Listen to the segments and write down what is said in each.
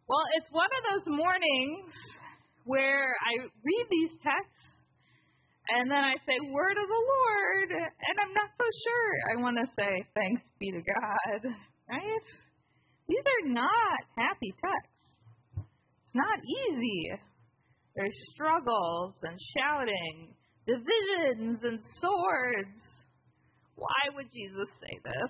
Well, it's one of those mornings where I read these texts and then I say, Word of the Lord, and I'm not so sure. I want to say, thanks be to God, right? These are not happy texts. It's not easy. There's struggles and shouting, divisions and swords. Why would Jesus say this?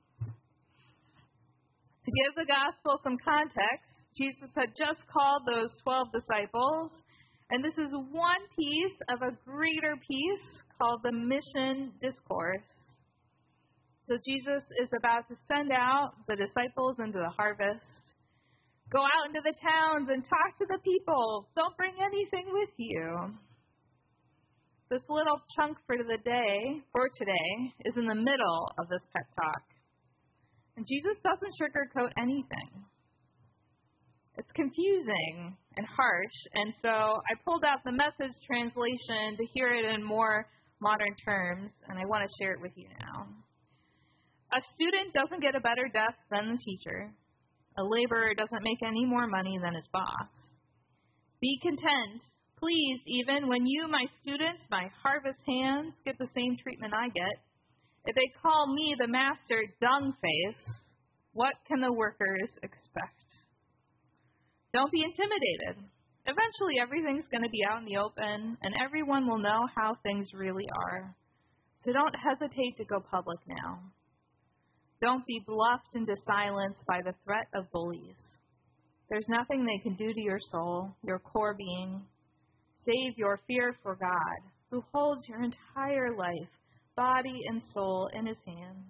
To give the gospel some context, Jesus had just called those 12 disciples, and this is one piece of a greater piece called the mission discourse. So Jesus is about to send out the disciples into the harvest. Go out into the towns and talk to the people. Don't bring anything with you. This little chunk for today is in the middle of this pep talk. And Jesus doesn't sugarcoat anything. It's confusing and harsh, and so I pulled out the Message translation to hear it in more modern terms, and I want to share it with you now. A student doesn't get a better desk than the teacher. A laborer doesn't make any more money than his boss. Be content, please, even when you, my students, my harvest hands, get the same treatment I get. If they call me the master dung face, what can the workers expect? Don't be intimidated. Eventually, everything's going to be out in the open, and everyone will know how things really are. So don't hesitate to go public now. Don't be bluffed into silence by the threat of bullies. There's nothing they can do to your soul, your core being. Save your fear for God, who holds your entire life, body and soul, in his hands.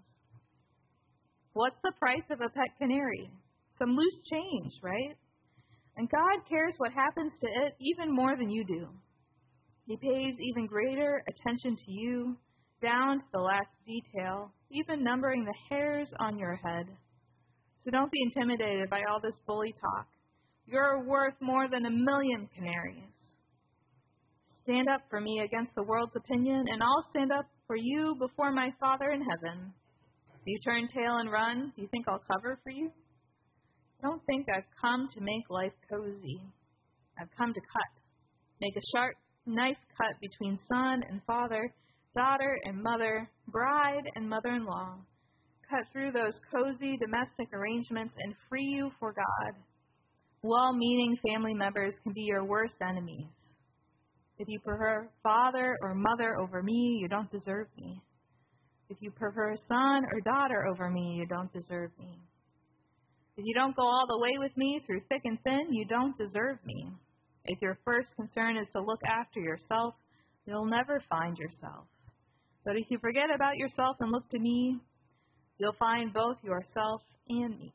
What's the price of a pet canary? Some loose change, right? And God cares what happens to it even more than you do. He pays even greater attention to you, down to the last detail, even numbering the hairs on your head. So don't be intimidated by all this bully talk. You're worth more than 1 million canaries. Stand up for me against the world's opinion, and I'll stand up for you before my Father in heaven. If you turn tail and run, do you think I'll cover for you? Don't think I've come to make life cozy. I've come to cut. Make a sharp, nice cut between son and father, daughter and mother, bride and mother-in-law. Cut through those cozy domestic arrangements and free you for God. Well-meaning family members can be your worst enemies. If you prefer father or mother over me, you don't deserve me. If you prefer son or daughter over me, you don't deserve me. If you don't go all the way with me through thick and thin, you don't deserve me. If your first concern is to look after yourself, you'll never find yourself. But if you forget about yourself and look to me, you'll find both yourself and me.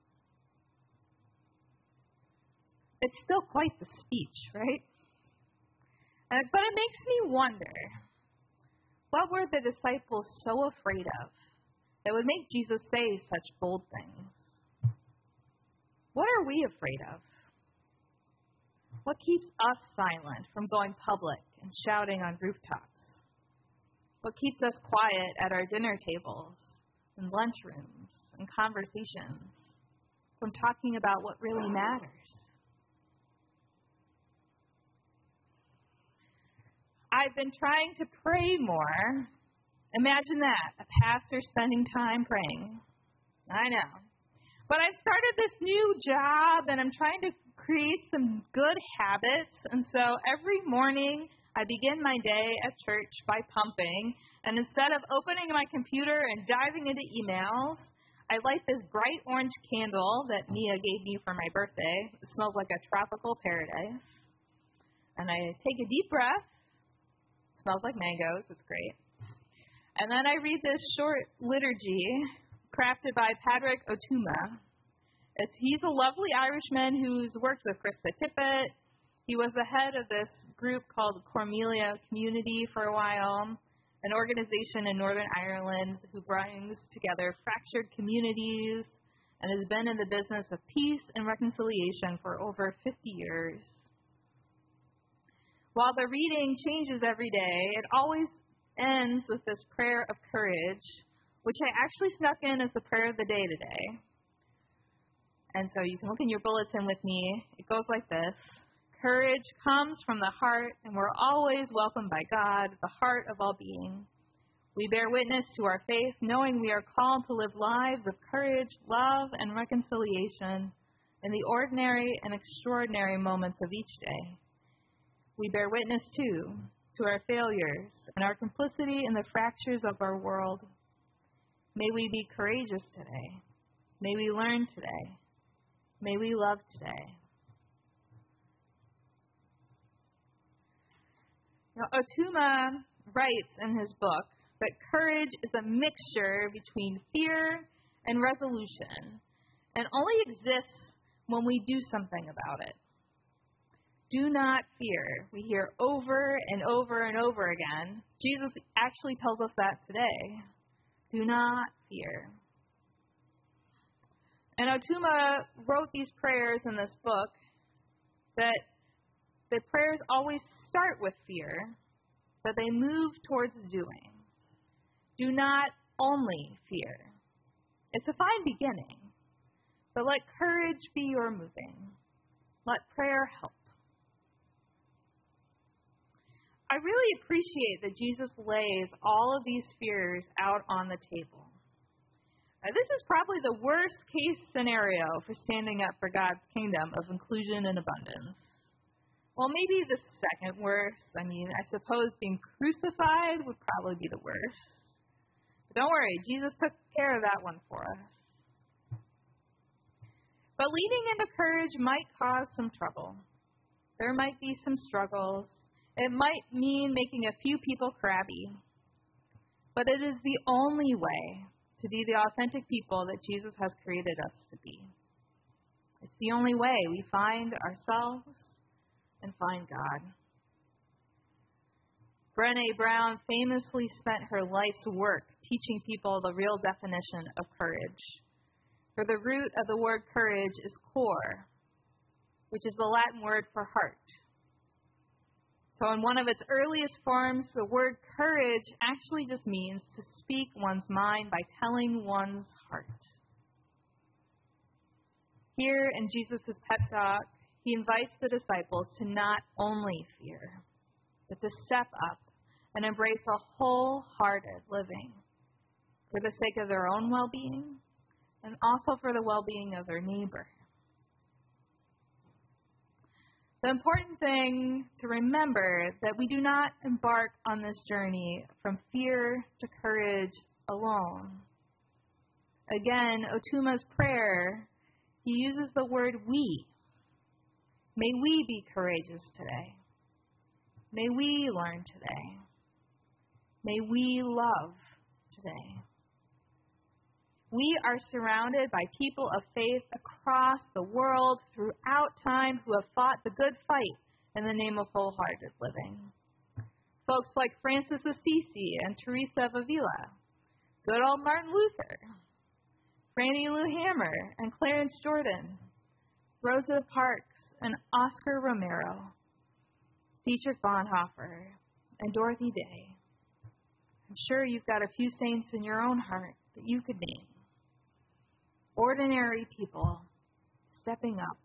It's still quite the speech, right? But it makes me wonder, what were the disciples so afraid of that would make Jesus say such bold things? What are we afraid of? What keeps us silent from going public and shouting on rooftops? What keeps us quiet at our dinner tables and lunchrooms and conversations from talking about what really matters? I've been trying to pray more. Imagine that, a pastor spending time praying. I know. But I've started this new job, and I'm trying to create some good habits. And so every morning, I begin my day at church by pumping. And instead of opening my computer and diving into emails, I light this bright orange candle that Mia gave me for my birthday. It smells like a tropical paradise. And I take a deep breath. It smells like mangoes. It's great. And then I read this short liturgy crafted by Padraig Otuma. He's a lovely Irishman who's worked with Krista Tippett. He was the head of this group called Cormelia Community for a while, an organization in Northern Ireland who brings together fractured communities and has been in the business of peace and reconciliation for over 50 years. While the reading changes every day, it always ends with this prayer of courage, which I actually snuck in as the prayer of the day today. And so you can look in your bulletin with me. It goes like this. Courage comes from the heart, and we're always welcomed by God, the heart of all being. We bear witness to our faith, knowing we are called to live lives of courage, love, and reconciliation in the ordinary and extraordinary moments of each day. We bear witness, too, to our failures and our complicity in the fractures of our world. May we be courageous today. May we learn today. May we love today. Now, Otuma writes in his book that courage is a mixture between fear and resolution and only exists when we do something about it. Do not fear. We hear over and over and over again. Jesus actually tells us that today. Do not fear. And Otuma wrote these prayers in this book that the prayers always start with fear, but they move towards doing. Do not only fear. It's a fine beginning, but let courage be your moving. Let prayer help. I really appreciate that Jesus lays all of these fears out on the table. This is probably the worst case scenario for standing up for God's kingdom of inclusion and abundance. Well, maybe the second worst. I suppose being crucified would probably be the worst. But don't worry, Jesus took care of that one for us. But leading into courage might cause some trouble. There might be some struggles. It might mean making a few people crabby. But it is the only way to be the authentic people that Jesus has created us to be. It's the only way we find ourselves and find God. Brené Brown famously spent her life's work teaching people the real definition of courage. For the root of the word courage is cor, which is the Latin word for heart. So in one of its earliest forms, the word courage actually just means to speak one's mind by telling one's heart. Here in Jesus' pep talk, he invites the disciples to not only fear, but to step up and embrace a wholehearted living for the sake of their own well-being and also for the well-being of their neighbor. The important thing to remember is that we do not embark on this journey from fear to courage alone. Again, Otuma's prayer, he uses the word we. May we be courageous today. May we learn today. May we love today. We are surrounded by people of faith across the world throughout time who have fought the good fight in the name of wholehearted living. Folks like Francis Assisi and Teresa of Avila, good old Martin Luther, Franny Lou Hammer and Clarence Jordan, Rosa Parks and Oscar Romero, Dietrich Bonhoeffer and Dorothy Day. I'm sure you've got a few saints in your own heart that you could name. Ordinary people stepping up.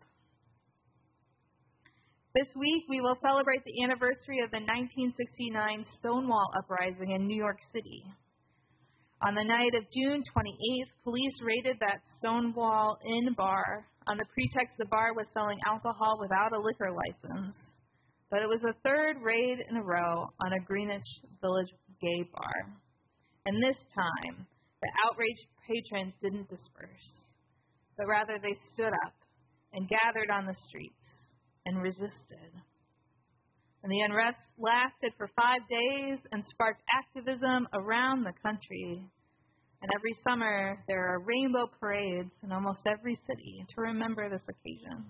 This week, we will celebrate the anniversary of the 1969 Stonewall Uprising in New York City. On the night of June 28th, police raided that Stonewall Inn bar on the pretext the bar was selling alcohol without a liquor license. But it was the third raid in a row on a Greenwich Village gay bar. And this time, the outraged patrons didn't disperse, but rather they stood up and gathered on the streets and resisted. And the unrest lasted for 5 days and sparked activism around the country. And every summer, there are rainbow parades in almost every city to remember this occasion.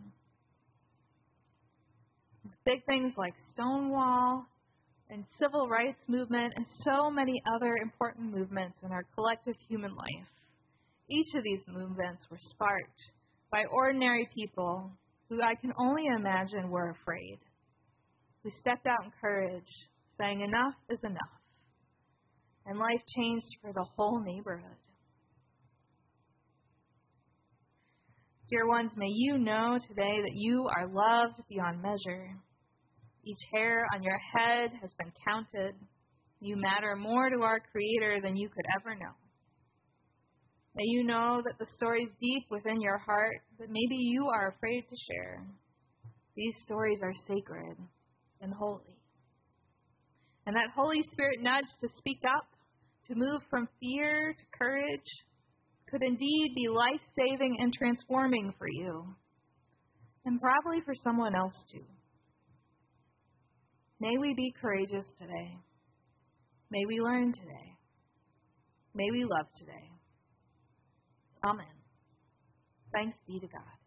Big things like Stonewall and civil rights movement and so many other important movements in our collective human life. Each of these movements were sparked by ordinary people who I can only imagine were afraid, who stepped out in courage, saying enough is enough, and life changed for the whole neighborhood. Dear ones, may you know today that you are loved beyond measure. Each hair on your head has been counted. You matter more to our Creator than you could ever know. May you know that the stories deep within your heart that maybe you are afraid to share, these stories are sacred and holy. And that Holy Spirit nudge to speak up, to move from fear to courage, could indeed be life-saving and transforming for you, and probably for someone else too. May we be courageous today. May we learn today. May we love today. Amen. Thanks be to God.